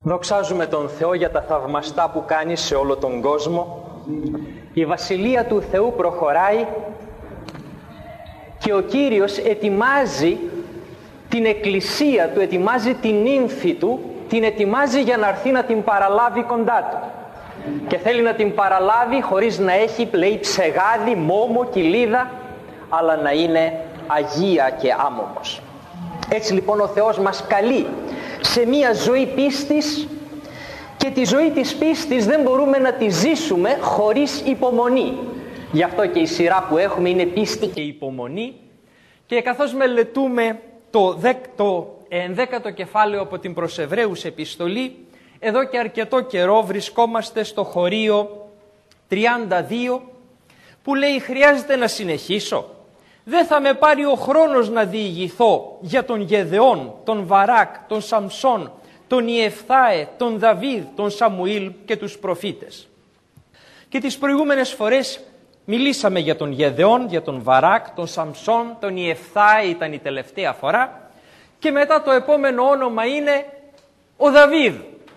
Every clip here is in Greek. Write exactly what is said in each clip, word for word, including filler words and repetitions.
Δοξάζουμε τον Θεό για τα θαυμαστά που κάνει σε όλο τον κόσμο. Η Βασιλεία του Θεού προχωράει και ο Κύριος ετοιμάζει την εκκλησία του, ετοιμάζει την ύμφη του, την ετοιμάζει για να έρθει να την παραλάβει κοντά του. Και θέλει να την παραλάβει χωρίς να έχει, λέει, ψεγάδι, μόμο, κοιλίδα, αλλά να είναι αγία και άμωμος. Έτσι λοιπόν ο Θεός μας καλεί σε μία ζωή πίστης, και τη ζωή της πίστης δεν μπορούμε να τη ζήσουμε χωρίς υπομονή. Γι' αυτό και η σειρά που έχουμε είναι πίστη και υπομονή. Και καθώς μελετούμε το, δεκ, το ενδέκατο κεφάλαιο από την προς Εβραίους επιστολή, εδώ και αρκετό καιρό βρισκόμαστε στο χωρίο τριάντα δύο, που λέει: χρειάζεται να συνεχίσω. Δεν θα με πάρει ο χρόνος να διηγηθώ για τον Γεδεών, τον Βαράκ, τον Σαμσόν, τον Ιεφθάε, τον Δαβίδ, τον Σαμουήλ και τους προφήτες. Και τις προηγούμενες φορές μιλήσαμε για τον Γεδεών, για τον Βαράκ, τον Σαμσόν, τον Ιεφθάε ήταν η τελευταία φορά, και μετά το επόμενο όνομα είναι ο Δαβίδ.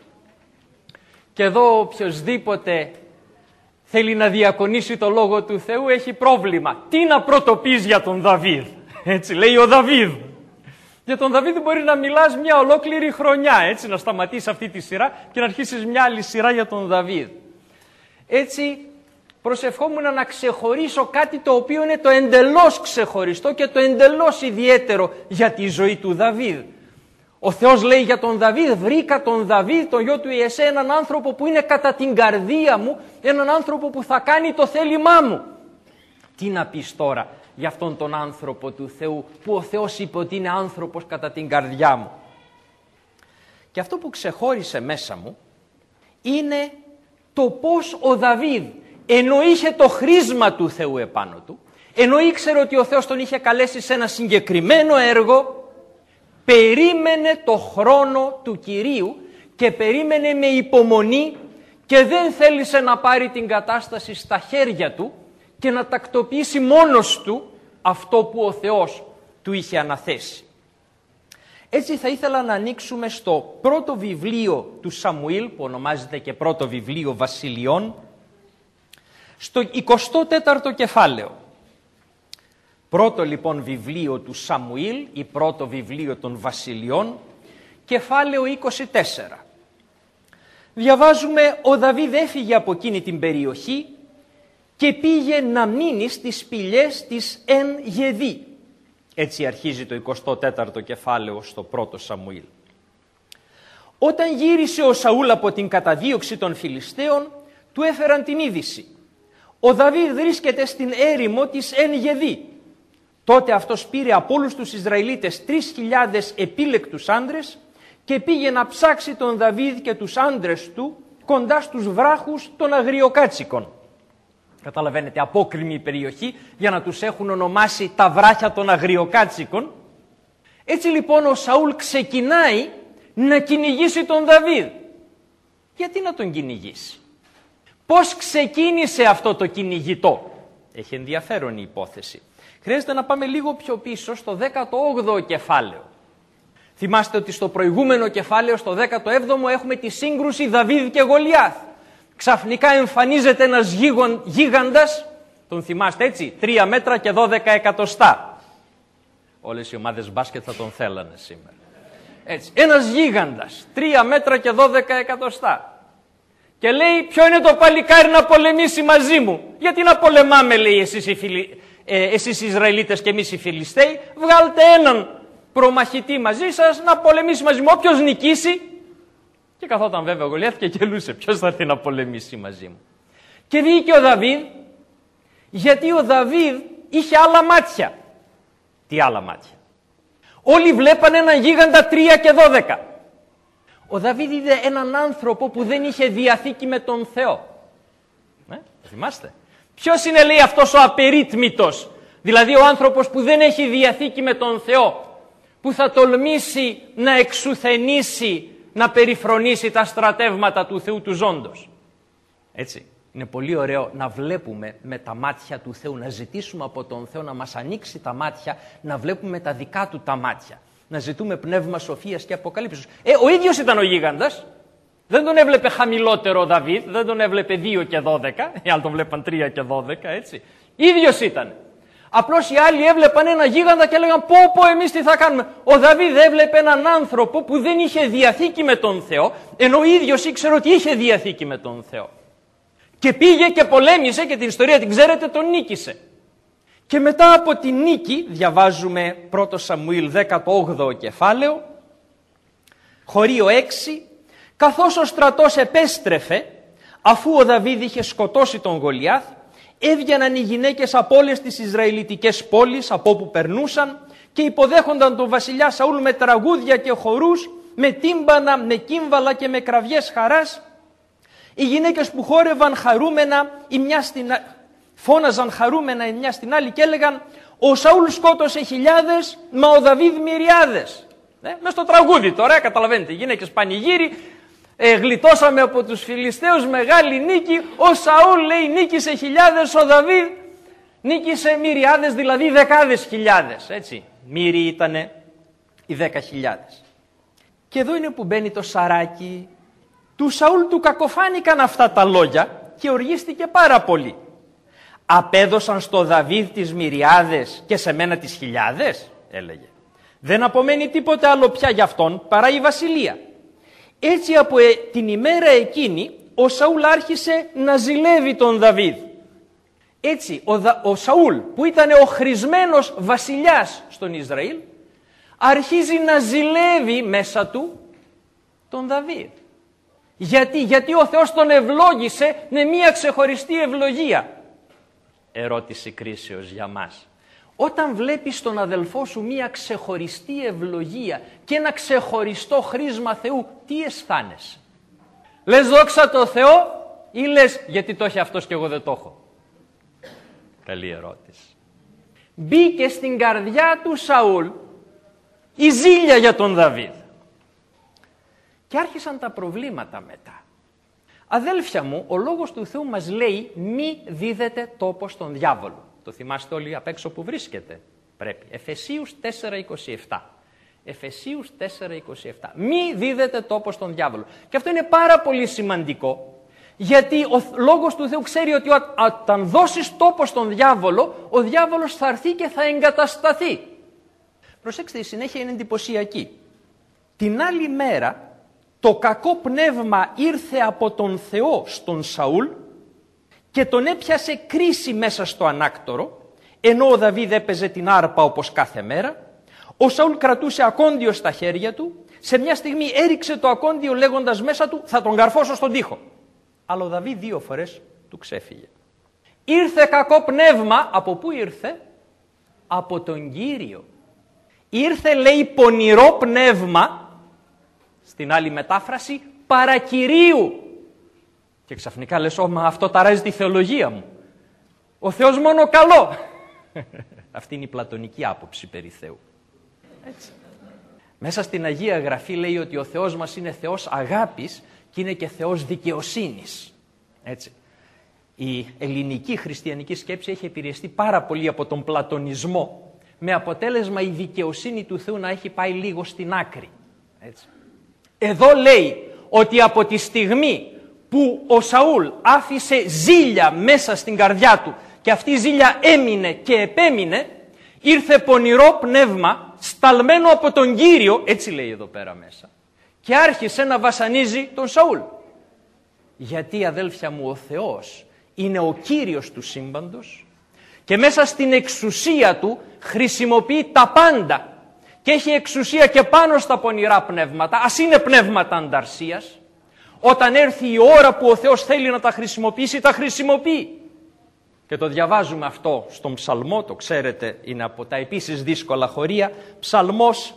Και εδώ οποιοσδήποτε θέλει να διακονήσει το Λόγο του Θεού έχει πρόβλημα. Τι να πρωτοπείς για τον Δαβίδ? Έτσι λέει ο Δαβίδ. Για τον Δαβίδ μπορεί να μιλάς μια ολόκληρη χρονιά, έτσι, να σταματήσεις αυτή τη σειρά και να αρχίσεις μια άλλη σειρά για τον Δαβίδ. Έτσι προσευχόμουν να ξεχωρίσω κάτι το οποίο είναι το εντελώς ξεχωριστό και το εντελώς ιδιαίτερο για τη ζωή του Δαβίδ. Ο Θεός λέει για τον Δαβίδ: βρήκα τον Δαβίδ, τον γιο του Ιεσέ, έναν άνθρωπο που είναι κατά την καρδία μου, έναν άνθρωπο που θα κάνει το θέλημά μου. Τι να πεις τώρα για αυτόν τον άνθρωπο του Θεού, που ο Θεός είπε ότι είναι άνθρωπος κατά την καρδιά μου? Και αυτό που ξεχώρισε μέσα μου είναι το πώς ο Δαβίδ, ενώ είχε το χρήσμα του Θεού επάνω του, ενώ ήξερε ότι ο Θεός τον είχε καλέσει σε ένα συγκεκριμένο έργο, περίμενε το χρόνο του Κυρίου και περίμενε με υπομονή και δεν θέλησε να πάρει την κατάσταση στα χέρια του και να τακτοποιήσει μόνος του αυτό που ο Θεός του είχε αναθέσει. Έτσι θα ήθελα να ανοίξουμε στο πρώτο βιβλίο του Σαμουήλ, που ονομάζεται και πρώτο βιβλίο Βασιλειών, στο εικοστό τέταρτο κεφάλαιο. Πρώτο λοιπόν βιβλίο του Σαμουήλ ή πρώτο βιβλίο των Βασιλειών, κεφάλαιο είκοσι τέσσερα. Διαβάζουμε: ο Δαβίδ έφυγε από εκείνη την περιοχή και πήγε να μείνει στις σπηλιές της Εν Γεδί. Έτσι αρχίζει το εικοστό τέταρτο κεφάλαιο στο πρώτο Σαμουήλ. Όταν γύρισε ο Σαούλ από την καταδίωξη των Φιλιστέων, του έφεραν την είδηση: ο Δαβίδ βρίσκεται στην έρημο της Εν Γεδί. Τότε αυτός πήρε από όλους τους Ισραηλίτες τρεις χιλιάδες επίλεκτους άντρες και πήγε να ψάξει τον Δαβίδ και τους άντρες του κοντά στους βράχους των Αγριοκάτσικων. Καταλαβαίνετε, απόκρημη περιοχή, για να τους έχουν ονομάσει τα βράχια των Αγριοκάτσικων. Έτσι λοιπόν ο Σαούλ ξεκινάει να κυνηγήσει τον Δαβίδ. Γιατί να τον κυνηγήσει? Πώς ξεκίνησε αυτό το κυνηγητό? Έχει ενδιαφέρον η υπόθεση. Χρειάζεται να πάμε λίγο πιο πίσω στο δέκατο όγδοο κεφάλαιο. Θυμάστε ότι στο προηγούμενο κεφάλαιο, στο δέκατο έβδομο, έχουμε τη σύγκρουση Δαβίδ και Γολιάθ. Ξαφνικά εμφανίζεται ένας γίγον, γίγαντας, τον θυμάστε έτσι, τρία μέτρα και δώδεκα εκατοστά. Όλες οι ομάδες μπάσκετ θα τον θέλανε σήμερα. Έτσι, ένας γίγαντας, τρία μέτρα και δώδεκα εκατοστά. Και λέει: ποιο είναι το παλικάρι να πολεμήσει μαζί μου? Γιατί να πολεμάμε, λέει, εσείς οι Φιλι... Ε, εσείς οι Ισραηλίτες και εμείς οι Φιλιστέοι? Βγάλτε έναν προμαχητή μαζί σας να πολεμήσει μαζί μου. Όποιος νικήσει. Και καθόταν βέβαια ο Γολιάθ και γελούσε: ποιος θα έρθει να πολεμήσει μαζί μου? Και βγήκε ο Δαβίδ, γιατί ο Δαβίδ είχε άλλα μάτια. Τι άλλα μάτια? Όλοι βλέπανε έναν γίγαντα τρία και δώδεκα. Ο Δαβίδ είδε έναν άνθρωπο που δεν είχε διαθήκη με τον Θεό. Ε, θυμάστε? Ποιος είναι, λέει, αυτός ο απερίτμητος? Δηλαδή ο άνθρωπος που δεν έχει διαθήκη με τον Θεό, που θα τολμήσει να εξουθενήσει, να περιφρονήσει τα στρατεύματα του Θεού του ζώντος. Έτσι, είναι πολύ ωραίο να βλέπουμε με τα μάτια του Θεού, να ζητήσουμε από τον Θεό να μας ανοίξει τα μάτια, να βλέπουμε τα δικά του τα μάτια. Να ζητούμε πνεύμα σοφίας και αποκαλύψεως. Ε, ο ίδιος ήταν ο γίγαντας. Δεν τον έβλεπε χαμηλότερο ο Δαβίδ, δεν τον έβλεπε δύο και δώδεκα, οι άλλοι τον βλέπαν τρία και δώδεκα, έτσι. Ίδιος ήταν. Απλώς οι άλλοι έβλεπαν ένα γίγαντα και έλεγαν πω πω εμείς τι θα κάνουμε. Ο Δαβίδ έβλεπε έναν άνθρωπο που δεν είχε διαθήκη με τον Θεό, ενώ ο ίδιος ήξερε ότι είχε διαθήκη με τον Θεό. Και πήγε και πολέμησε και την ιστορία την ξέρετε, τον νίκησε. Και μετά από την νίκη, διαβάζουμε πρώτο Σαμουήλ δέκατο όγδοο κεφάλαιο, χωρίο έξι, καθώς ο στρατός επέστρεφε, αφού ο Δαβίδ είχε σκοτώσει τον Γολιάθ, έβγαιναν οι γυναίκες από όλες τις Ισραηλιτικές πόλεις, από όπου περνούσαν, και υποδέχονταν τον βασιλιά Σαούλ με τραγούδια και χορούς, με τύμπανα, με κύμβαλα και με κραυγές χαράς. Οι γυναίκες που χόρευαν χαρούμενα, η μια στην... φώναζαν χαρούμενα η μια στην άλλη και έλεγαν «Ο Σαούλ σκότωσε χιλιάδες, μα ο Δαβίδ μυριάδες». Ε, μες στο τραγούδι τώρα, καταλαβαίνετε, οι γυναίκες πανηγύρι, ε, γλιτώσαμε από τους Φιλιστέους, μεγάλη νίκη, ο Σαούλ λέει νίκησε χιλιάδες, ο Δαβίδ νίκησε μυριάδες, δηλαδή δεκάδες χιλιάδες, έτσι. Μύροι ήτανε οι δέκα χιλιάδες. Και εδώ είναι που μπαίνει το σαράκι. Του Σαούλ του κακοφάνηκαν αυτά τα λόγια και οργίστηκε πάρα πολύ. Απέδωσαν στο Δαβίδ τις μυριάδες και σε μένα τις χιλιάδες, έλεγε. Δεν απομένει τίποτε άλλο πια για αυτόν παρά η βασιλεία. Έτσι από ε, την ημέρα εκείνη ο Σαούλ άρχισε να ζηλεύει τον Δαβίδ. Έτσι ο, Δα, ο Σαούλ που ήταν ο χρησμένος βασιλιάς στον Ισραήλ αρχίζει να ζηλεύει μέσα του τον Δαβίδ. Γιατί, γιατί ο Θεός τον ευλόγησε με μια ξεχωριστή ευλογία. Ερώτηση κρίσεως για μας. Όταν βλέπεις τον αδελφό σου μια ξεχωριστή ευλογία και ένα ξεχωριστό χρήσμα Θεού, τι αισθάνεσαι? Λες δόξα τω Θεώ ή λες γιατί το έχει αυτός και εγώ δεν το έχω? Καλή ερώτηση. Μπήκε στην καρδιά του Σαούλ η ζήλια για τον Δαβίδ. Και άρχισαν τα προβλήματα μετά. Αδέλφια μου, ο λόγος του Θεού μας λέει μη δίδετε τόπο στον διάβολο. Το θυμάστε όλοι απ' έξω που βρίσκεται. Πρέπει. Εφεσίους τέσσερα είκοσι επτά. Εφεσίους τέσσερα είκοσι επτά. Μη δίδετε τόπο στον διάβολο. Και αυτό είναι πάρα πολύ σημαντικό, γιατί ο λόγος του Θεού ξέρει ότι όταν δώσεις τόπο στον διάβολο, ο διάβολος θα έρθει και θα εγκατασταθεί. Προσέξτε, η συνέχεια είναι εντυπωσιακή. Την άλλη μέρα, το κακό πνεύμα ήρθε από τον Θεό στον Σαούλ και τον έπιασε κρίση μέσα στο ανάκτορο, ενώ ο Δαβίδ έπαιζε την άρπα όπως κάθε μέρα. Ο Σαούλ κρατούσε ακόντιο στα χέρια του, σε μια στιγμή έριξε το ακόντιο λέγοντας μέσα του «θα τον καρφώσω στον τοίχο». Αλλά ο Δαβίδ δύο φορές του ξέφυγε. Ήρθε κακό πνεύμα, από πού ήρθε? Από τον Κύριο. Ήρθε, λέει, πονηρό πνεύμα, στην άλλη μετάφραση, παρακυρίου. Και ξαφνικά λες, «Ω, μα αυτό ταράζει τη θεολογία μου. Ο Θεός μόνο καλό». Αυτή είναι η πλατωνική άποψη περί Θεού. Έτσι. Μέσα στην Αγία Γραφή λέει ότι ο Θεός μας είναι Θεός αγάπης και είναι και Θεός δικαιοσύνης. Έτσι. Η ελληνική χριστιανική σκέψη έχει επηρεαστεί πάρα πολύ από τον πλατωνισμό, με αποτέλεσμα η δικαιοσύνη του Θεού να έχει πάει λίγο στην άκρη. Έτσι. Εδώ λέει ότι από τη στιγμή που ο Σαούλ άφησε ζήλια μέσα στην καρδιά του και αυτή η ζήλια έμεινε και επέμεινε, ήρθε πονηρό πνεύμα σταλμένο από τον Κύριο, έτσι λέει εδώ πέρα μέσα, και άρχισε να βασανίζει τον Σαούλ. Γιατί, αδέλφια μου, ο Θεός είναι ο Κύριος του σύμπαντος και μέσα στην εξουσία του χρησιμοποιεί τα πάντα και έχει εξουσία και πάνω στα πονηρά πνεύματα, ας είναι πνεύματα ανταρσίας. Όταν έρθει η ώρα που ο Θεός θέλει να τα χρησιμοποιήσει, τα χρησιμοποιεί. Και το διαβάζουμε αυτό στον Ψαλμό, το ξέρετε, είναι από τα επίσης δύσκολα χωρία, Ψαλμός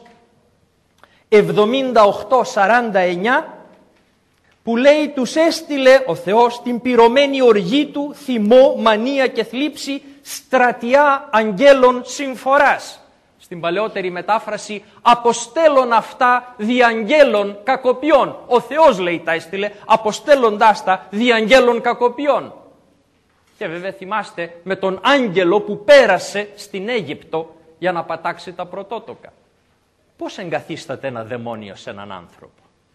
εβδομήντα οκτώ σαράντα εννιά, που λέει «Τους έστειλε ο Θεός την πυρωμένη οργή του, θυμό, μανία και θλίψη, στρατιά αγγέλων συμφοράς». Στην παλαιότερη μετάφραση «αποστέλλον αυτά διαγγέλων κακοποιών». Ο Θεός, λέει, τα έστειλε αποστέλλοντάς τα διαγγέλων κακοποιών. Και βέβαια θυμάστε με τον άγγελο που πέρασε στην Αίγυπτο για να πατάξει τα πρωτότοκα. Πώς εγκαθίσταται ένα δαιμόνιο σε έναν άνθρωπο?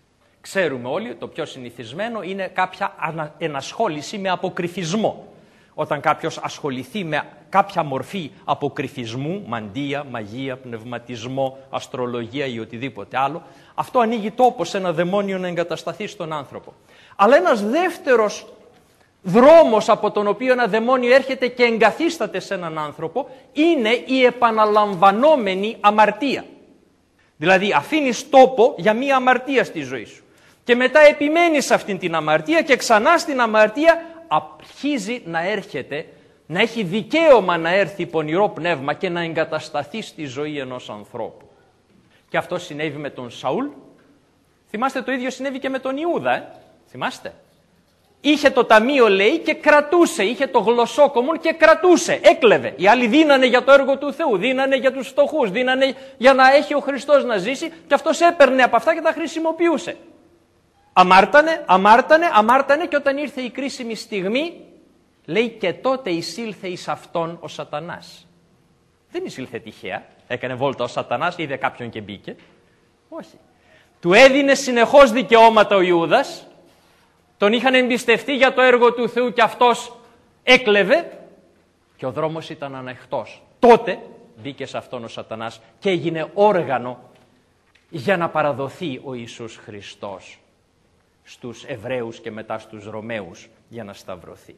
Ξέρουμε όλοι, το πιο συνηθισμένο είναι κάποια ενασχόληση με αποκρυφισμό. Όταν κάποιος ασχοληθεί με κάποια μορφή αποκρυφισμού, μαντεία, μαγεία, πνευματισμό, αστρολογία ή οτιδήποτε άλλο, αυτό ανοίγει τόπο σε ένα δαιμόνιο να εγκατασταθεί στον άνθρωπο. Αλλά ένας δεύτερος δρόμος από τον οποίο ένα δαιμόνιο έρχεται και εγκαθίσταται σε έναν άνθρωπο είναι η επαναλαμβανόμενη αμαρτία. Δηλαδή αφήνεις τόπο για μία αμαρτία στη ζωή σου και μετά επιμένεις σε αυτήν την αμαρτία και ξανά στην αμαρτία αρχίζει να έρχεται, να έχει δικαίωμα να έρθει πονηρό πνεύμα και να εγκατασταθεί στη ζωή ενός ανθρώπου. Και αυτό συνέβη με τον Σαούλ. Θυμάστε, το ίδιο συνέβη και με τον Ιούδα, ε? Θυμάστε. Είχε το ταμείο, λέει, και κρατούσε, είχε το γλωσσόκομον και κρατούσε, έκλεβε. Οι άλλοι δίνανε για το έργο του Θεού, δίνανε για τους φτωχούς, δίνανε για να έχει ο Χριστός να ζήσει και αυτός έπαιρνε από αυτά και τα χρησιμοποιούσε. Αμάρτανε, αμάρτανε, αμάρτανε και όταν ήρθε η κρίσιμη στιγμή, λέει, και τότε εισήλθε εις αυτόν ο Σατανάς. Δεν εισήλθε τυχαία, έκανε βόλτα ο Σατανάς, είδε κάποιον και μπήκε. Όχι. Του έδινε συνεχώς δικαιώματα ο Ιούδας, τον είχαν εμπιστευτεί για το έργο του Θεού και αυτός έκλεβε και ο δρόμος ήταν ανοιχτός. Τότε μπήκε σε αυτόν ο Σατανάς και έγινε όργανο για να παραδοθεί ο Ιησούς Χριστός στους Εβραίους και μετά στους Ρωμαίους για να σταυρωθεί.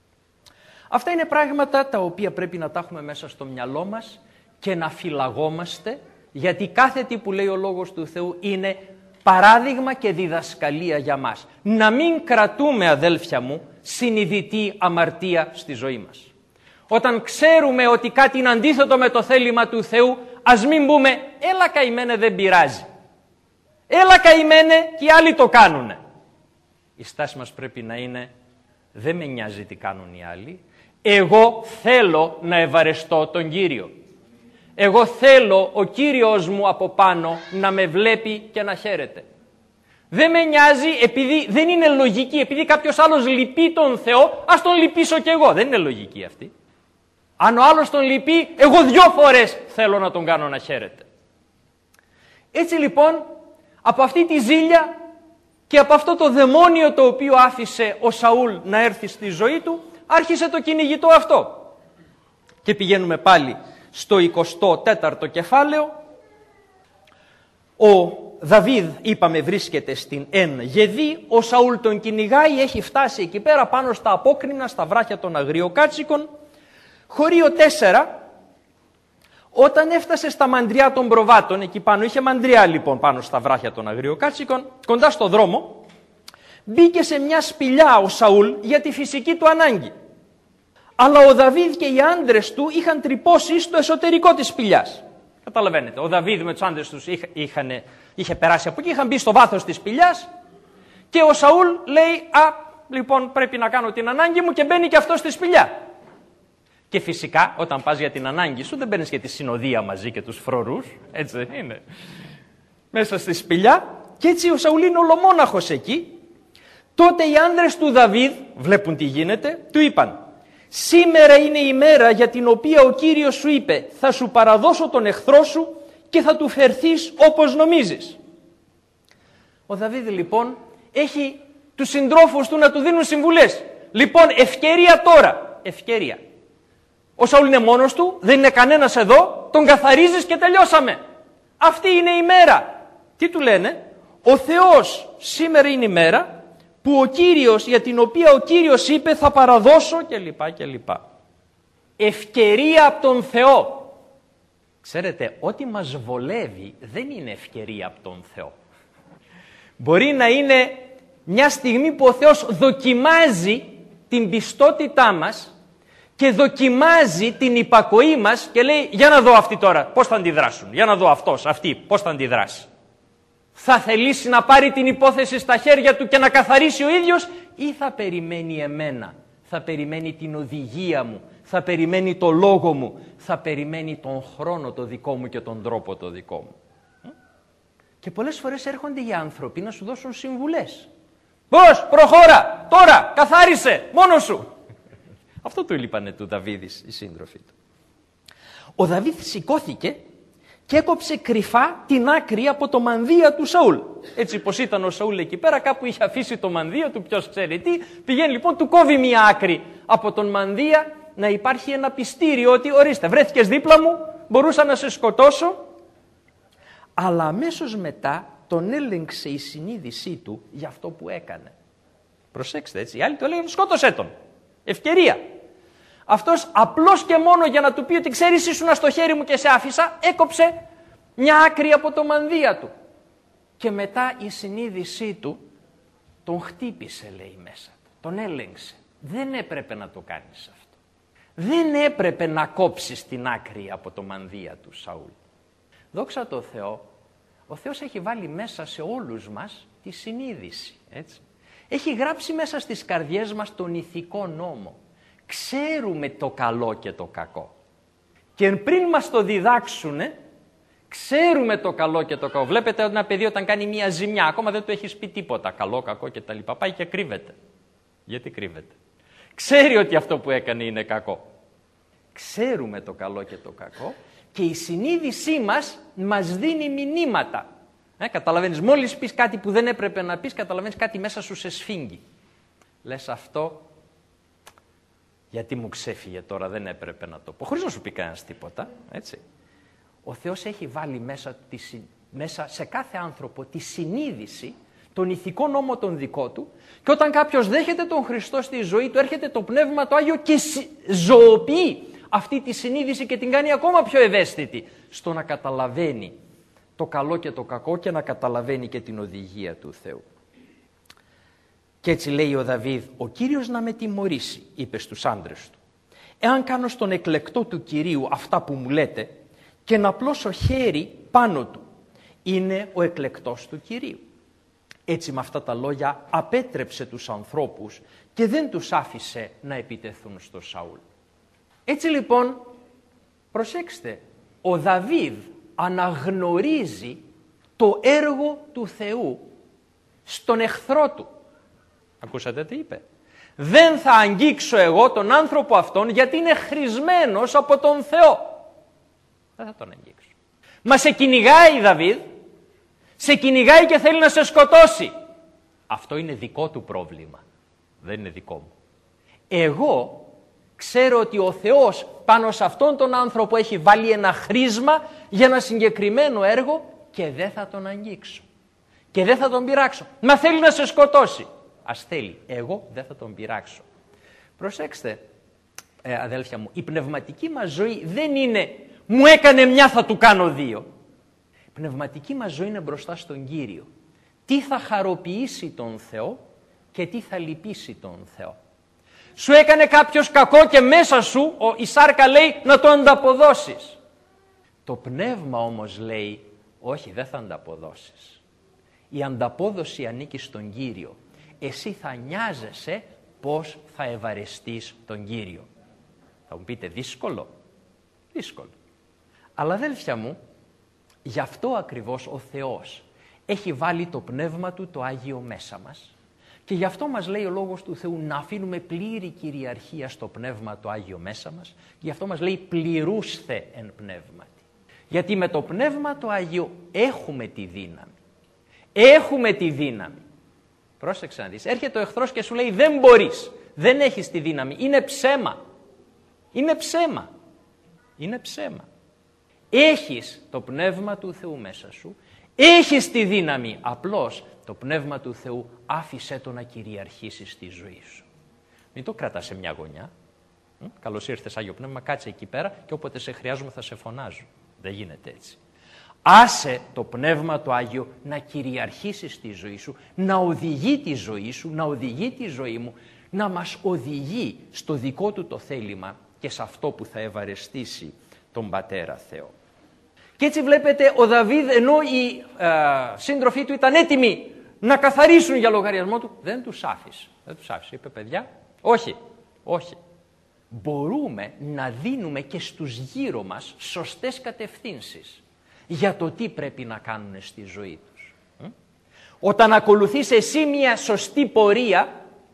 Αυτά είναι πράγματα τα οποία πρέπει να τα έχουμε μέσα στο μυαλό μας και να φυλαγόμαστε, γιατί κάθε τι που λέει ο Λόγος του Θεού είναι παράδειγμα και διδασκαλία για μας. Να μην κρατούμε, αδέλφια μου, συνειδητή αμαρτία στη ζωή μας. Όταν ξέρουμε ότι κάτι είναι αντίθετο με το θέλημα του Θεού, ας μην πούμε «έλα καημένε, δεν πειράζει». «Έλα καημένε και οι άλλοι το κάνουνε». Η στάση μας πρέπει να είναι «δεν με νοιάζει τι κάνουν οι άλλοι, εγώ θέλω να ευαρεστώ τον Κύριο». Εγώ θέλω ο Κύριος μου από πάνω να με βλέπει και να χαίρεται. Δεν με νοιάζει επειδή δεν είναι λογική, επειδή κάποιος άλλος λυπεί τον Θεό, ας τον λυπήσω κι εγώ. Δεν είναι λογική αυτή. Αν ο άλλος τον λυπεί, εγώ δυο φορές θέλω να τον κάνω να χαίρεται. Έτσι λοιπόν, από αυτή τη ζήλια και από αυτό το δαιμόνιο το οποίο άφησε ο Σαούλ να έρθει στη ζωή του, άρχισε το κυνηγητό αυτό. Και πηγαίνουμε πάλι στο εικοστό τέταρτο κεφάλαιο. Ο Δαβίδ, είπαμε, βρίσκεται στην Εν Γεδί, ο Σαούλ τον κυνηγάει, έχει φτάσει εκεί πέρα πάνω στα απόκρημνα, στα βράχια των αγριοκάτσικων. Χωρίο τέσσερα, όταν έφτασε στα μαντριά των προβάτων, εκεί πάνω είχε μαντριά λοιπόν πάνω στα βράχια των αγριοκάτσικων, κοντά στο δρόμο, μπήκε σε μια σπηλιά ο Σαούλ για τη φυσική του ανάγκη. Αλλά ο Δαβίδ και οι άντρες του είχαν τρυπώσει στο εσωτερικό της σπηλιάς. Καταλαβαίνετε, ο Δαβίδ με τους άντρες τους είχ, είχαν, είχε περάσει από εκεί, είχαν μπει στο βάθος της σπηλιάς και ο Σαούλ λέει «Α, λοιπόν πρέπει να κάνω την ανάγκη μου» και μπαίνει και αυτό στη σπηλιά. Και φυσικά όταν πας για την ανάγκη σου δεν παίρνεις και τη συνοδεία μαζί και τους φρορούς, έτσι δεν είναι. Μέσα στη σπηλιά και έτσι ο Σαούλ είναι ολομόναχος εκεί. Τότε οι άντρες του Δαβίδ βλέπουν τι γίνεται, του είπαν «Σήμερα είναι η μέρα για την οποία ο Κύριος σου είπε θα σου παραδώσω τον εχθρό σου και θα του φερθείς όπως νομίζεις». Ο Δαβίδ λοιπόν έχει τους συντρόφους του να του δίνουν συμβουλές. Λοιπόν, ευκαιρία τώρα, ευκαιρία. Ο Σαούλ είναι μόνος του, δεν είναι κανένας εδώ, τον καθαρίζεις και τελειώσαμε. Αυτή είναι η μέρα. Τι του λένε? Ο Θεός σήμερα είναι η μέρα που ο Κύριος, για την οποία ο Κύριος είπε θα παραδώσω κλπ. κλπ. Ευκαιρία από τον Θεό. Ξέρετε, ό,τι μας βολεύει δεν είναι ευκαιρία από τον Θεό. Μπορεί να είναι μια στιγμή που ο Θεός δοκιμάζει την πιστότητά μας και δοκιμάζει την υπακοή μας και λέει για να δω αυτοί τώρα πώς θα αντιδράσουν, για να δω αυτός, αυτή πώς θα αντιδράσει. Θα θελήσει να πάρει την υπόθεση στα χέρια του και να καθαρίσει ο ίδιος ή θα περιμένει εμένα, θα περιμένει την οδηγία μου, θα περιμένει το λόγο μου, θα περιμένει τον χρόνο το δικό μου και τον τρόπο το δικό μου. Και πολλές φορές έρχονται οι άνθρωποι να σου δώσουν συμβουλές. Πώς, προχώρα, τώρα, καθάρισε, μόνος σου. Αυτό του είπανε του Δαβίδ οι σύντροφοι του. Ο Δαβίδ σηκώθηκε και έκοψε κρυφά την άκρη από το μανδύα του Σαούλ. Έτσι πως ήταν ο Σαούλ εκεί πέρα, κάπου είχε αφήσει το μανδύα του, ποιος ξέρει τι, πηγαίνει λοιπόν, του κόβει μια άκρη από τον μανδύα, να υπάρχει ένα πιστήριο ότι ορίστε, βρέθηκες δίπλα μου, μπορούσα να σε σκοτώσω. Αλλά αμέσως μετά τον έλεγξε η συνείδησή του για αυτό που έκανε. Προσέξτε, έτσι, οι άλλοι του έλεγαν σκότωσέ τον, ευκαιρία. Αυτός απλώς και μόνο για να του πει ότι ξέρεις ήσουνα στο χέρι μου και σε άφησα, έκοψε μια άκρη από το μανδύα του. Και μετά η συνείδησή του τον χτύπησε, λέει, μέσα του, τον έλεγξε. Δεν έπρεπε να το κάνεις αυτό. Δεν έπρεπε να κόψεις την άκρη από το μανδύα του Σαούλ. Δόξα τω Θεώ, ο Θεός έχει βάλει μέσα σε όλους μας τη συνείδηση, έτσι. Έχει γράψει μέσα στις καρδιές μας τον ηθικό νόμο. Ξέρουμε το καλό και το κακό. Και πριν μας το διδάξουνε, ξέρουμε το καλό και το κακό. Βλέπετε ένα παιδί όταν κάνει μια ζημιά, ακόμα δεν του έχεις πει τίποτα, καλό, κακό κτλ. Πάει και κρύβεται. Γιατί κρύβεται? Ξέρει ότι αυτό που έκανε είναι κακό. Ξέρουμε το καλό και το κακό και η συνείδησή μας μας δίνει μηνύματα. Ε, καταλαβαίνεις, μόλις πεις κάτι που δεν έπρεπε να πεις, καταλαβαίνεις κάτι μέσα σου σε σφίγγει. Λες αυτό, γιατί μου ξέφυγε τώρα, δεν έπρεπε να το πω. Χωρίς να σου πει κανένας τίποτα, έτσι. Ο Θεός έχει βάλει μέσα, τη, μέσα σε κάθε άνθρωπο τη συνείδηση, τον ηθικό νόμο τον δικό του, και όταν κάποιος δέχεται τον Χριστό στη ζωή του, έρχεται το Πνεύμα το Άγιο και ζωοποιεί αυτή τη συνείδηση και την κάνει ακόμα πιο ευαίσθητη στο να καταλαβαίνει το καλό και το κακό και να καταλαβαίνει και την οδηγία του Θεού. Και έτσι λέει ο Δαβίδ, ο Κύριος να με τιμωρήσει, είπε στους άντρες του, εάν κάνω στον εκλεκτό του Κυρίου αυτά που μου λέτε και να πλώσω χέρι πάνω του, είναι ο εκλεκτός του Κυρίου. Έτσι με αυτά τα λόγια απέτρεψε τους ανθρώπους και δεν τους άφησε να επιτεθούν στο Σαούλ. Έτσι λοιπόν, προσέξτε, ο Δαβίδ αναγνωρίζει το έργο του Θεού στον εχθρό του. Ακούσατε τι είπε? Δεν θα αγγίξω εγώ τον άνθρωπο αυτόν γιατί είναι χρησμένος από τον Θεό. Δεν θα τον αγγίξω. Μα σε κυνηγάει Δαβίδ, σε κυνηγάει και θέλει να σε σκοτώσει. Αυτό είναι δικό του πρόβλημα, δεν είναι δικό μου. Εγώ ξέρω ότι ο Θεός πάνω σε αυτόν τον άνθρωπο έχει βάλει ένα χρήσμα για ένα συγκεκριμένο έργο και δεν θα τον αγγίξω. Και δεν θα τον πειράξω. Μα θέλει να σε σκοτώσει. Ας θέλει. Εγώ δεν θα τον πειράξω. Προσέξτε, ε, αδέλφια μου, η πνευματική μας ζωή δεν είναι μου έκανε μια θα του κάνω δύο. Η πνευματική μας ζωή είναι μπροστά στον Κύριο. Τι θα χαροποιήσει τον Θεό και τι θα λυπήσει τον Θεό. Σου έκανε κάποιος κακό και μέσα σου η σάρκα λέει να το ανταποδώσεις. Το πνεύμα όμως λέει όχι, δεν θα ανταποδώσεις. Η ανταπόδοση ανήκει στον Κύριο. Εσύ θα νοιάζεσαι πώς θα ευαρεστείς τον Κύριο. Θα μου πείτε δύσκολο. Δύσκολο. Αλλά αδέλφια μου, γι' αυτό ακριβώς ο Θεός έχει βάλει το πνεύμα του το Άγιο μέσα μας. Και γι' αυτό μας λέει ο Λόγος του Θεού να αφήνουμε πλήρη κυριαρχία στο πνεύμα το Άγιο μέσα μας. Γι' αυτό μας λέει πληρούσθε εν πνεύματι. Γιατί με το πνεύμα το Άγιο έχουμε τη δύναμη. Έχουμε τη δύναμη. Πρόσεξε να δεις. Έρχεται ο εχθρός και σου λέει δεν μπορείς. Δεν έχεις τη δύναμη. Είναι ψέμα. Είναι ψέμα. Είναι ψέμα. Έχεις το πνεύμα του Θεού μέσα σου. Έχεις τη δύναμη. Απλώς το πνεύμα του Θεού άφησέ το να κυριαρχήσει στη ζωή σου. Μην το κρατάς σε μια γωνιά. Καλώς ήρθες Άγιο Πνεύμα, κάτσε εκεί πέρα και όποτε σε χρειάζομαι θα σε φωνάζω. Δεν γίνεται έτσι. Άσε το Πνεύμα το Άγιο να κυριαρχήσει στη ζωή σου, να οδηγεί τη ζωή σου, να οδηγεί τη ζωή μου, να μας οδηγεί στο δικό του το θέλημα και σε αυτό που θα ευαρεστήσει τον Πατέρα Θεό. Και έτσι βλέπετε ο Δαβίδ, ενώ οι ε, σύντροφοί του ήταν έτοιμοι να καθαρίσουν για λογαριασμό του, δεν τους άφησε. Δεν τους άφησε. Είπε παιδιά, όχι, όχι. Μπορούμε να δίνουμε και στους γύρω μας σωστές κατευθύνσεις για το τι πρέπει να κάνουν στη ζωή τους. Όταν ακολουθείς εσύ μια σωστή πορεία,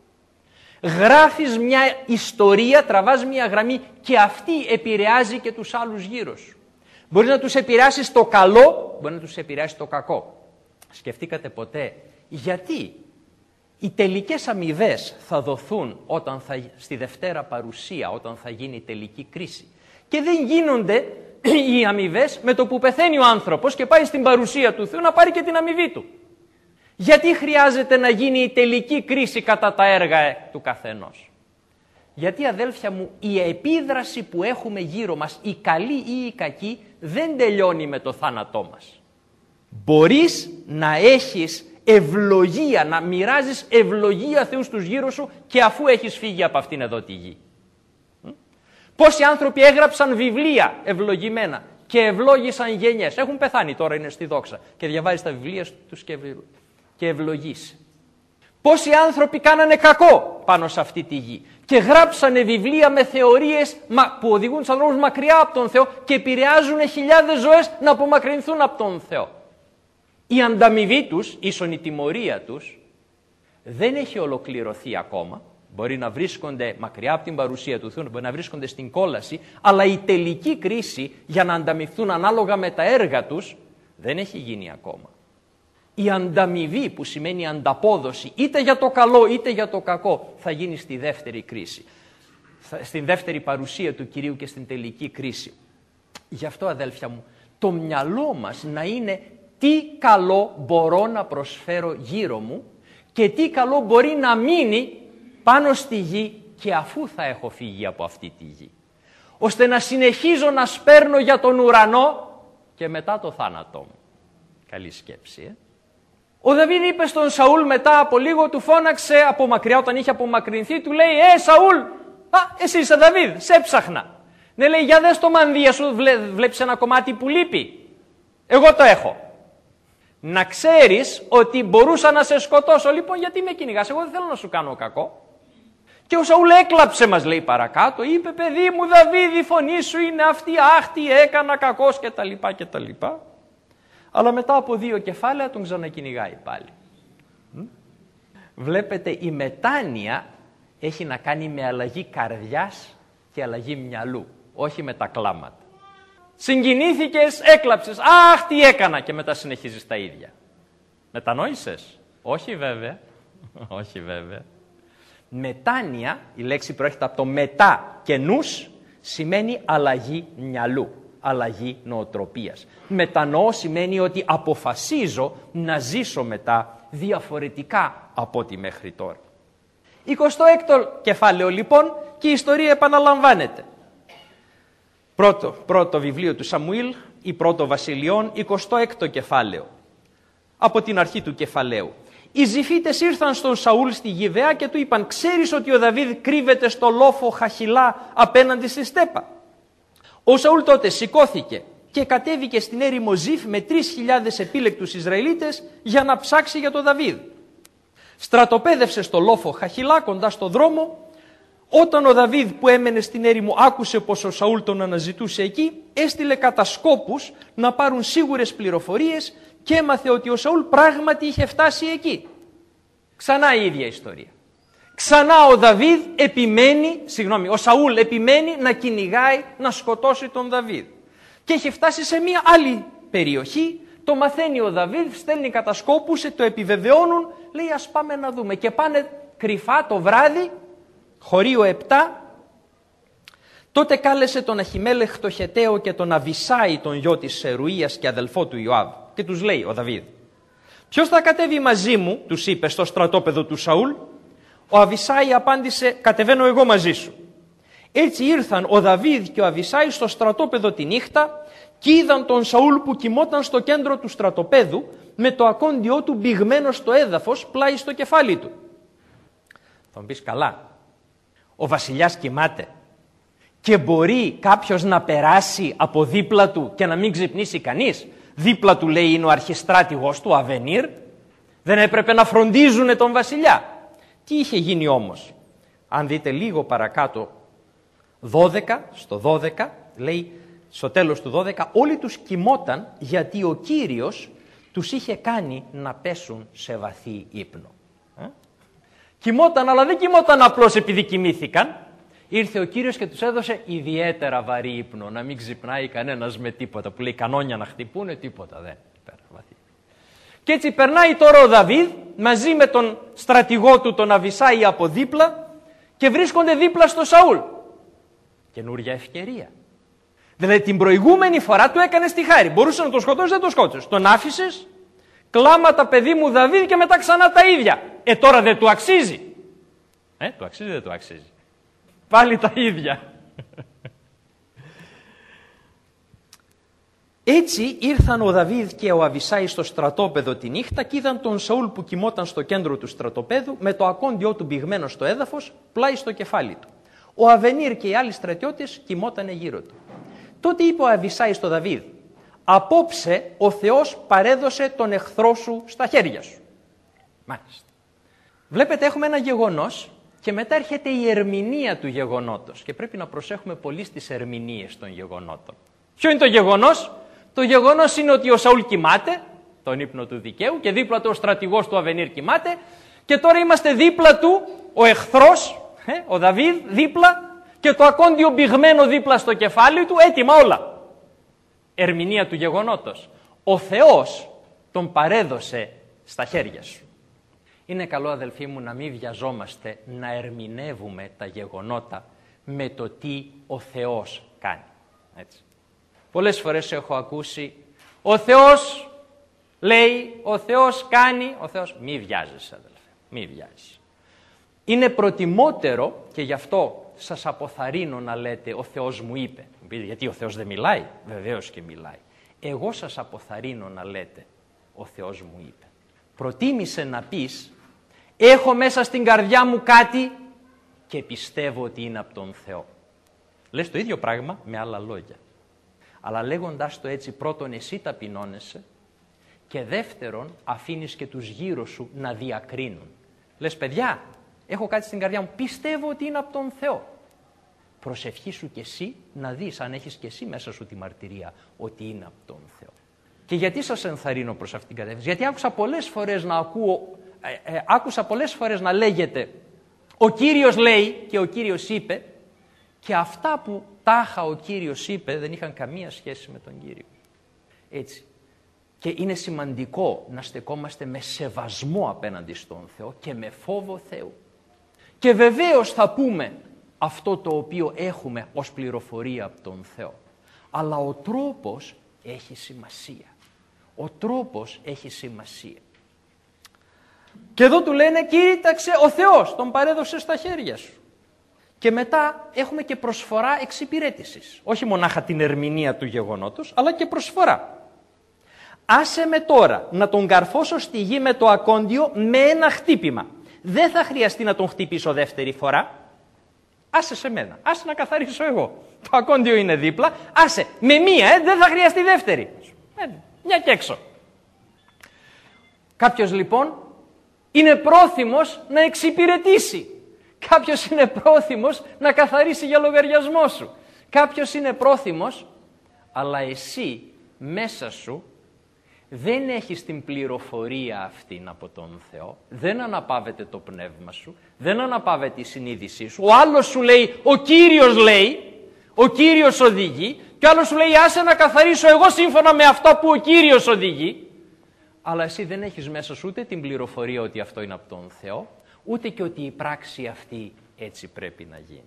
γράφεις μια ιστορία, τραβάς μια γραμμή και αυτή επηρεάζει και τους άλλους γύρω σου. Μπορεί να τους επηρεάσει στο καλό, μπορεί να τους επηρεάσει το κακό. Σκεφτήκατε ποτέ γιατί οι τελικές αμοιβές θα δοθούν όταν θα, στη Δευτέρα Παρουσία, όταν θα γίνει η τελική κρίση. Και δεν γίνονται οι αμοιβές με το που πεθαίνει ο άνθρωπος και πάει στην παρουσία του Θεού να πάρει και την αμοιβή του. Γιατί χρειάζεται να γίνει η τελική κρίση κατά τα έργα του καθενός? Γιατί, αδέλφια μου, η επίδραση που έχουμε γύρω μας, η καλή ή η κακή, δεν τελειώνει με το θάνατό μας. Μπορείς να έχεις ευλογία, να μοιράζεις ευλογία Θεού στους γύρω σου και αφού έχεις φύγει από αυτήν εδώ τη γη. Πόσοι άνθρωποι έγραψαν βιβλία ευλογημένα και ευλόγησαν γενιές. Έχουν πεθάνει, τώρα είναι στη δόξα και διαβάζεις τα βιβλία τους και ευλογείς. Πόσοι άνθρωποι κάνανε κακό πάνω σε αυτή τη γη και γράψανε βιβλία με θεωρίες που οδηγούν τους ανθρώπους μακριά από τον Θεό και επηρεάζουν χιλιάδες ζωές να απομακρυνθούν από τον Θεό. Η ανταμοιβή τους, ίσον η τιμωρία τους, δεν έχει ολοκληρωθεί ακόμα. Μπορεί να βρίσκονται μακριά από την παρουσία του Θεού, μπορεί να βρίσκονται στην κόλαση, αλλά η τελική κρίση για να ανταμοιφθούν ανάλογα με τα έργα τους δεν έχει γίνει ακόμα. Η ανταμοιβή, που σημαίνει ανταπόδοση είτε για το καλό είτε για το κακό, θα γίνει στη δεύτερη κρίση, στην δεύτερη παρουσία του Κυρίου και στην τελική κρίση. Γι' αυτό, αδέλφια μου, το μυαλό μας να είναι τι καλό μπορώ να προσφέρω γύρω μου και τι καλό μπορεί να μείνει πάνω στη γη και αφού θα έχω φύγει από αυτή τη γη, ώστε να συνεχίζω να σπέρνω για τον ουρανό και μετά το θάνατό μου. Καλή σκέψη, ε? Ο Δαβίδ είπε στον Σαούλ μετά από λίγο, του φώναξε από μακριά όταν είχε απομακρυνθεί, του λέει «Ε, Σαούλ, α, εσύ είσαι Δαβίδ, σε έψαχνα». Ναι, λέει, για δες το μανδύα σου, βλέ, βλέπεις ένα κομμάτι που λείπει. Εγώ το έχω. Να ξέρεις ότι μπορούσα να σε σκοτώσω, λοιπόν γιατί με κυνηγάς, εγώ δεν θέλω να σου κάνω κακό. Και ο Σαούλ έκλαψε, μας λέει παρακάτω, είπε «Παιδί μου Δαβίδ, η φωνή σου είναι αυτή, αχ τι έκανα κακός» και τα λοιπά και τα λοιπά. Αλλά μετά από δύο κεφάλαια τον ξανακυνηγάει πάλι. Βλέπετε, η μετάνοια έχει να κάνει με αλλαγή καρδιάς και αλλαγή μυαλού, όχι με τα κλάματα. Συγκινήθηκες, έκλαψες, αχ τι έκανα, και μετά συνεχίζεις τα ίδια. Μετανόησες? Όχι βέβαια, όχι βέβαια. Μετάνοια, η λέξη προέρχεται από το μετά και νους, σημαίνει αλλαγή μυαλού, αλλαγή νοοτροπίας. Μετανοώ σημαίνει ότι αποφασίζω να ζήσω μετά διαφορετικά από ό,τι μέχρι τώρα. εικοστό έκτο κεφάλαιο λοιπόν και η ιστορία επαναλαμβάνεται. Πρώτο, πρώτο βιβλίο του Σαμουήλ ή πρώτο Βασιλειών, εικοστό έκτο κεφάλαιο. Από την αρχή του κεφαλαίου. Οι Ζιφίτες ήρθαν στον Σαούλ στη Γιβαία και του είπαν «Ξέρεις ότι ο Δαβίδ κρύβεται στο λόφο Χαχιλά απέναντι στη στέπα?» Ο Σαούλ τότε σηκώθηκε και κατέβηκε στην έρημο Ζιφ με τρεις χιλιάδες επίλεκτους Ισραηλίτες για να ψάξει για τον Δαβίδ. Στρατοπέδευσε στο λόφο Χαχιλά κοντά στο δρόμο. Όταν ο Δαβίδ που έμενε στην έρημο άκουσε πως ο Σαούλ τον αναζητούσε εκεί, έστειλε κατασκόπους να πάρουν σίγουρες πληροφορίες και έμαθε ότι ο Σαούλ πράγματι είχε φτάσει εκεί. Ξανά η ίδια ιστορία. Ξανά ο Δαβίδ επιμένει, συγγνώμη, ο Σαούλ επιμένει να κυνηγάει, να σκοτώσει τον Δαβίδ. Και έχει φτάσει σε μια άλλη περιοχή, το μαθαίνει ο Δαβίδ, στέλνει κατασκόπους, το επιβεβαιώνουν, λέει ας πάμε να δούμε. Και πάνε κρυφά το βράδυ, χωρίο επτά, τότε κάλεσε τον Αχιμέλεχ το Χεταίο και τον Αβισάη τον γιο της Σερουίας και αδελφό του Ιωάβ. Και τους λέει ο Δαβίδ, ποιος θα κατέβει μαζί μου, τους είπε, στο στρατόπεδο του Σαούλ? Ο Αβισάη απάντησε, κατεβαίνω εγώ μαζί σου. Έτσι ήρθαν ο Δαβίδ και ο Αβισάη στο στρατόπεδο τη νύχτα και είδαν τον Σαούλ που κοιμόταν στο κέντρο του στρατοπέδου με το ακόντιό του μπηγμένο στο έδαφος πλάι στο κεφάλι του. Θα μου πεις καλά, ο βασιλιάς κοιμάται και μπορεί κάποιος να περάσει από δίπλα του και να μην ξυπνήσει κανείς? Δίπλα του, λέει, είναι ο αρχιστράτηγος του Αβενίρ. Δεν έπρεπε να φροντίζουνε τον βασιλιά? Τι είχε γίνει όμως? Αν δείτε λίγο παρακάτω, δώδεκα, στο δώδεκα, λέει, στο τέλος του δώδεκα, όλοι τους κοιμόταν γιατί ο Κύριος τους είχε κάνει να πέσουν σε βαθύ ύπνο. Ε? Κοιμόταν, αλλά δεν κοιμόταν απλώς επειδή κοιμήθηκαν. ήρθε ο Κύριος και τους έδωσε ιδιαίτερα βαρύ ύπνο, να μην ξυπνάει κανένας με τίποτα, που λέει κανόνια να χτυπούνε, τίποτα δεν. Και έτσι περνάει τώρα ο Δαβίδ μαζί με τον στρατηγό του τον Αβισάη από δίπλα και βρίσκονται δίπλα στο Σαούλ. Καινούρια ευκαιρία. Δηλαδή την προηγούμενη φορά του έκανες τη χάρη. Μπορούσε να τον σκοτώσεις, δεν τον σκότωσες. Τον άφησες, κλάματα παιδί μου Δαβίδ και μετά ξανά τα ίδια. Ε τώρα δεν του αξίζει. Ε, του αξίζει δεν του αξίζει. Πάλι τα ίδια. Έτσι ήρθαν ο Δαβίδ και ο Αβισάη στο στρατόπεδο τη νύχτα και είδαν τον Σαούλ που κοιμόταν στο κέντρο του στρατοπέδου με το ακόντιό του μπηγμένο στο έδαφος πλάι στο κεφάλι του. Ο Αβενίρ και οι άλλοι στρατιώτες κοιμότανε γύρω του. Τότε είπε ο Αβισάη στο Δαβίδ: «Απόψε ο Θεός παρέδωσε τον εχθρό σου στα χέρια σου». Μάλιστα. Βλέπετε έχουμε ένα γεγονός και μετά έρχεται η ερμηνεία του γεγονότος και πρέπει να προσέχουμε πολύ στις ερμηνείες των γεγονότων. Ποιο είναι το γεγονός? Το γεγονός είναι ότι ο Σαούλ κοιμάται, τον ύπνο του δικαίου, και δίπλα του ο στρατηγός του Αβενίρ κοιμάται και τώρα είμαστε δίπλα του ο εχθρός, ε, ο Δαβίδ δίπλα και το ακόντιο μπηγμένο δίπλα στο κεφάλι του, έτοιμα όλα. Ερμηνεία του γεγονότος. Ο Θεός τον παρέδωσε στα χέρια σου. Είναι καλό, αδελφοί μου, να μην βιαζόμαστε να ερμηνεύουμε τα γεγονότα με το τι ο Θεός κάνει. Έτσι. Πολλές φορές έχω ακούσει ο Θεός λέει, ο Θεός κάνει, ο Θεός... Μη βιάζεσαι, αδελφέ, μη βιάζεσαι. Είναι προτιμότερο, και γι' αυτό σας αποθαρρύνω να λέτε ο Θεός μου είπε. Γιατί ο Θεός δεν μιλάει? Βεβαίως και μιλάει. Εγώ σας αποθαρρύνω να λέτε ο Θεός μου είπε. Προτίμησε να πεις έχω μέσα στην καρδιά μου κάτι και πιστεύω ότι είναι από τον Θεό. Λες το ίδιο πράγμα με άλλα λόγια. Αλλά λέγοντας το έτσι, πρώτον εσύ ταπεινώνεσαι και δεύτερον αφήνεις και τους γύρω σου να διακρίνουν. Λες παιδιά, έχω κάτι στην καρδιά μου, πιστεύω ότι είναι από τον Θεό. Προσευχήσου και εσύ να δεις αν έχεις και εσύ μέσα σου τη μαρτυρία ότι είναι από τον Θεό. Και γιατί σας ενθαρρύνω προς αυτήν την κατεύθυνση? Γιατί άκουσα πολλές φορές να ακούω, ε, ε, άκουσα πολλές φορές να λέγεται ο Κύριος λέει και ο Κύριος είπε, και αυτά που τάχα ο Κύριος είπε δεν είχαν καμία σχέση με τον Κύριο. Έτσι. Και είναι σημαντικό να στεκόμαστε με σεβασμό απέναντι στον Θεό και με φόβο Θεού. Και βεβαίως θα πούμε αυτό το οποίο έχουμε ως πληροφορία από τον Θεό. Αλλά ο τρόπος έχει σημασία. Ο τρόπος έχει σημασία. Και εδώ του λένε, κοίταξε, ο Θεός τον παρέδωσε στα χέρια σου. Και μετά έχουμε και προσφορά εξυπηρέτησης. Όχι μονάχα την ερμηνεία του γεγονότος, αλλά και προσφορά. Άσε με τώρα να τον καρφώσω στη γη με το ακόντιο με ένα χτύπημα. Δεν θα χρειαστεί να τον χτυπήσω δεύτερη φορά. Άσε σε μένα, άσε να καθαρίσω εγώ. Το ακόντιο είναι δίπλα, άσε με μία, ε, δεν θα χρειαστεί δεύτερη. Ε, μια και έξω. Κάποιος λοιπόν είναι πρόθυμος να εξυπηρετήσει. Κάποιος είναι πρόθυμος να καθαρίσει για λογαριασμό σου. Κάποιος είναι πρόθυμος, αλλά εσύ μέσα σου δεν έχεις την πληροφορία αυτήν από τον Θεό, δεν αναπαύεται το πνεύμα σου, δεν αναπαύεται η συνείδησή σου. Ο άλλος σου λέει, ο Κύριος λέει, ο Κύριος οδηγεί, και ο άλλος σου λέει, άσε να καθαρίσω εγώ σύμφωνα με αυτό που ο Κύριος οδηγεί. Αλλά εσύ δεν έχεις μέσα σου ούτε την πληροφορία ότι αυτό είναι από τον Θεό, ούτε και ότι η πράξη αυτή έτσι πρέπει να γίνει.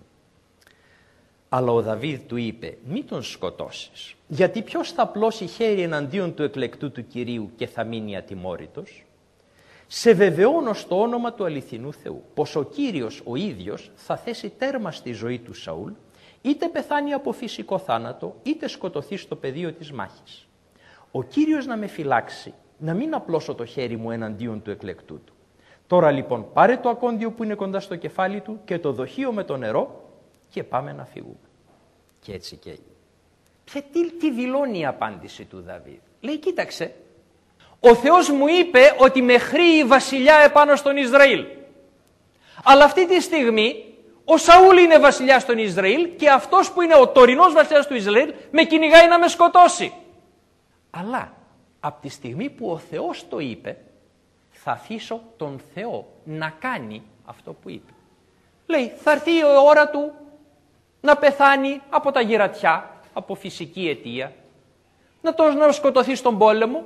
Αλλά ο Δαβίδ του είπε, μη τον σκοτώσεις, γιατί ποιος θα πλώσει χέρι εναντίον του εκλεκτού του Κυρίου και θα μείνει ατιμόρυτος? Σε βεβαιώνω στο όνομα του αληθινού Θεού, πως ο Κύριος ο ίδιος θα θέσει τέρμα στη ζωή του Σαούλ, είτε πεθάνει από φυσικό θάνατο, είτε σκοτωθεί στο πεδίο της μάχης. Ο Κύριος να με φυλάξει, να μην απλώσω το χέρι μου εναντίον του εκλεκτού του. Τώρα λοιπόν πάρε το ακόντιο που είναι κοντά στο κεφάλι του και το δοχείο με το νερό και πάμε να φύγουμε. Και έτσι και έγινε. Και τι, τι δηλώνει η απάντηση του Δαβίδ? Λέει, κοίταξε, ο Θεός μου είπε ότι με χρήει βασιλιά επάνω στον Ισραήλ. Αλλά αυτή τη στιγμή ο Σαούλ είναι βασιλιάς στον Ισραήλ και αυτός που είναι ο τωρινός βασιλιάς του Ισραήλ με κυνηγάει να με σκοτώσει. Αλλά από τη στιγμή που ο Θεός το είπε, θα αφήσω τον Θεό να κάνει αυτό που είπε. Λέει, θα έρθει η ώρα του να πεθάνει από τα γυρατιά, από φυσική αιτία, να τον να σκοτωθεί στον πόλεμο.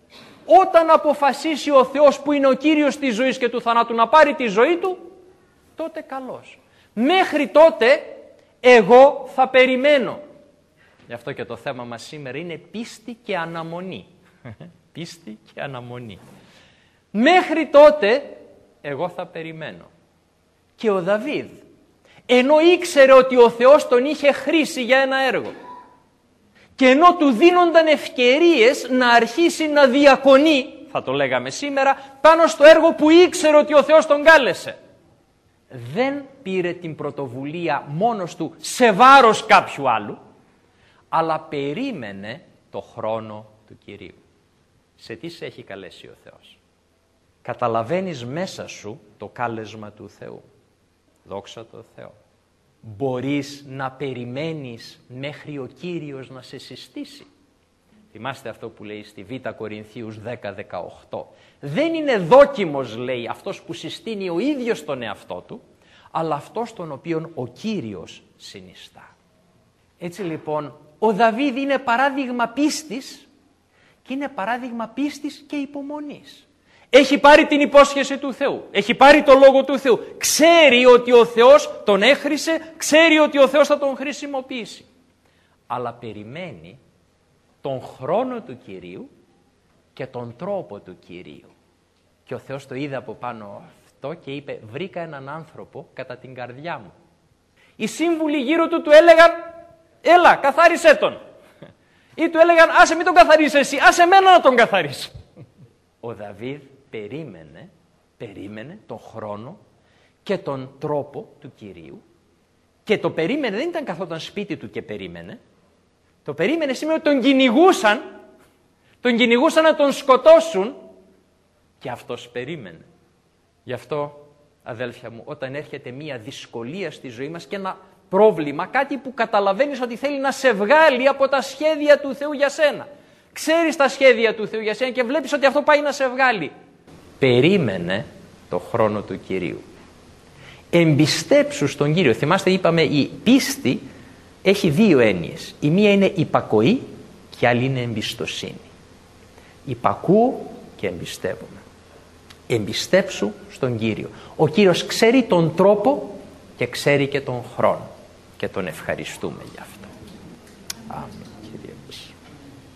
Όταν αποφασίσει ο Θεός που είναι ο Κύριος της ζωής και του θανάτου να πάρει τη ζωή του, τότε καλώς. Μέχρι τότε εγώ θα περιμένω. Γι' αυτό και το θέμα μας σήμερα είναι πίστη και αναμονή. Πίστη και αναμονή. Μέχρι τότε εγώ θα περιμένω. Και ο Δαβίδ, ενώ ήξερε ότι ο Θεός τον είχε χρήσει για ένα έργο και ενώ του δίνονταν ευκαιρίες να αρχίσει να διακονεί, θα το λέγαμε σήμερα, πάνω στο έργο που ήξερε ότι ο Θεός τον κάλεσε, δεν πήρε την πρωτοβουλία μόνος του σε βάρος κάποιου άλλου, αλλά περίμενε το χρόνο του Κυρίου. Σε τι σε έχει καλέσει ο Θεός? Καταλαβαίνεις μέσα σου το κάλεσμα του Θεού. Δόξα τω Θεώ. Μπορείς να περιμένεις μέχρι ο Κύριος να σε συστήσει? Θυμάστε αυτό που λέει στη Β' Κορινθίους δέκα δεκαοκτώ. Δεν είναι δόκιμος, λέει, αυτός που συστήνει ο ίδιος τον εαυτό του, αλλά αυτός τον οποίον ο Κύριος συνιστά. Έτσι λοιπόν, ο Δαβίδ είναι παράδειγμα πίστης και είναι παράδειγμα πίστης και υπομονής. Έχει πάρει την υπόσχεση του Θεού, έχει πάρει το λόγο του Θεού, ξέρει ότι ο Θεός τον έχρισε, ξέρει ότι ο Θεός θα τον χρησιμοποιήσει. Αλλά περιμένει τον χρόνο του Κυρίου και τον τρόπο του Κυρίου. Και ο Θεός το είδε από πάνω αυτό και είπε, βρήκα έναν άνθρωπο κατά την καρδιά μου. Οι σύμβουλοι γύρω του του έλεγαν, έλα καθάρισέ τον. Ή του έλεγαν, άσε μην τον καθαρίσεις εσύ, άσε εμένα να τον καθαρίσω. Ο Δαβίδ περίμενε, περίμενε τον χρόνο και τον τρόπο του Κυρίου. Και το περίμενε δεν ήταν καθόταν σπίτι του και περίμενε. Το περίμενε σημαίνει ότι τον κυνηγούσαν, τον κυνηγούσαν να τον σκοτώσουν και αυτός περίμενε. Γι' αυτό, αδέλφια μου, όταν έρχεται μία δυσκολία στη ζωή μας και ένα πρόβλημα, κάτι που καταλαβαίνεις ότι θέλει να σε βγάλει από τα σχέδια του Θεού για σένα. Ξέρεις τα σχέδια του Θεού για σένα και βλέπεις ότι αυτό πάει να σε βγάλει. Περίμενε το χρόνο του Κυρίου. Εμπιστέψου στον Κύριο. Θυμάστε, είπαμε, η πίστη έχει δύο έννοιες. Η μία είναι υπακοή και η άλλη είναι εμπιστοσύνη. Υπακούω και εμπιστεύομαι. Εμπιστέψου στον Κύριο. Ο Κύριος ξέρει τον τρόπο και ξέρει και τον χρόνο. Και τον ευχαριστούμε γι' αυτό. Αμήν.